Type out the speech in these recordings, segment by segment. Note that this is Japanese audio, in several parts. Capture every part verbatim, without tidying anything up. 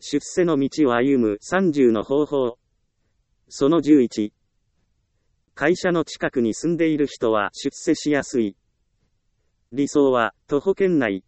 出世の道を歩むさんじゅうの方法。そのじゅういち。会社の近くに住んでいる人は出世しやすい。理想は徒歩圏内。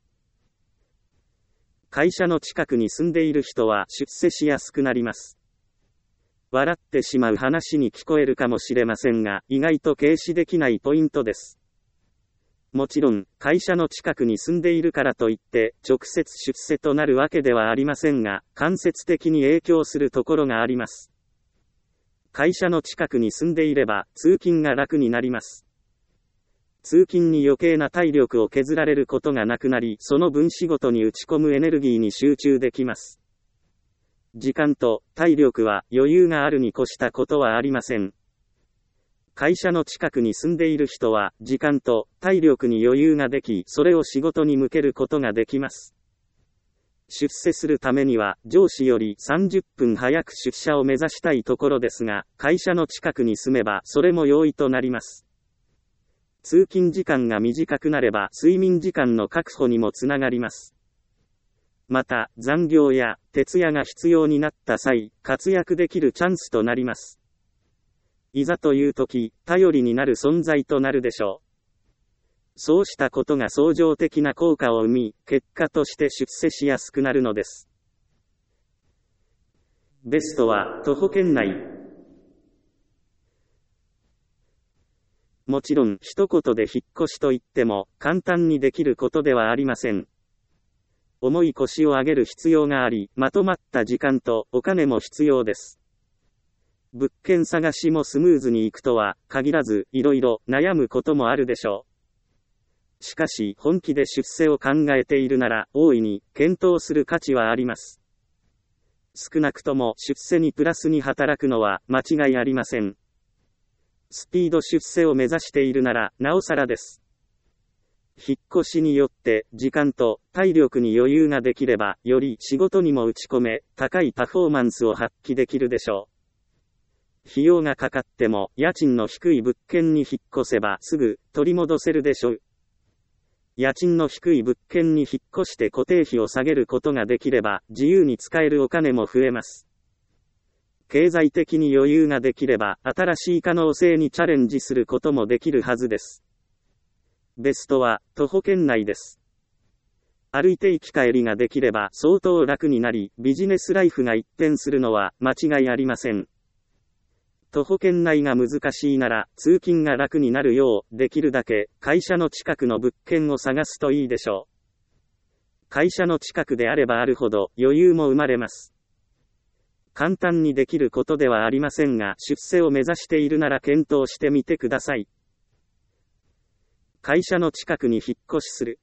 会社の近くに住んでいる人は出世しやすくなります。笑ってしまう話に聞こえるかもしれませんが、意外と軽視できないポイントです。もちろん、会社の近くに住んでいるからといって、直接出世となるわけではありませんが、間接的に影響するところがあります。会社の近くに住んでいれば、通勤が楽になります。通勤に余計な体力を削られることがなくなり、その分仕事に打ち込むエネルギーに集中できます。時間と体力は余裕があるに越したことはありません。会社の近くに住んでいる人は、時間と体力に余裕ができ、それを仕事に向けることができます。出世するためには、上司よりさんじゅっぷん早く出社を目指したいところですが、会社の近くに住めば、それも容易となります。通勤時間が短くなれば、睡眠時間の確保にもつながります。また、残業や徹夜が必要になった際、活躍できるチャンスとなります。いざという時、頼りになる存在となるでしょう。そうしたことが相乗的な効果を生み、結果として出世しやすくなるのです。ベストは、徒歩圏内。もちろん、一言で引っ越しといっても、簡単にできることではありません。重い腰を上げる必要があり、まとまった時間とお金も必要です。物件探しもスムーズにいくとは限らず、いろいろ悩むこともあるでしょう。しかし、本気で出世を考えているなら、大いに検討する価値はあります。少なくとも出世にプラスに働くのは間違いありません。スピード出世を目指しているなら、なおさらです。引っ越しによって時間と体力に余裕ができれば、より仕事にも打ち込め、高いパフォーマンスを発揮できるでしょう。費用がかかっても、家賃の低い物件に引っ越せばすぐ取り戻せるでしょう。家賃の低い物件に引っ越して固定費を下げることができれば、自由に使えるお金も増えます。経済的に余裕ができれば、新しい可能性にチャレンジすることもできるはずです。ベストは、徒歩圏内です。歩いて行き帰りができれば相当楽になり、ビジネスライフが一変するのは間違いありません。徒歩圏内が難しいなら、通勤が楽になるよう、できるだけ、会社の近くの物件を探すといいでしょう。会社の近くであればあるほど、余裕も生まれます。簡単にできることではありませんが、出世を目指しているなら検討してみてください。会社の近くに引っ越しする。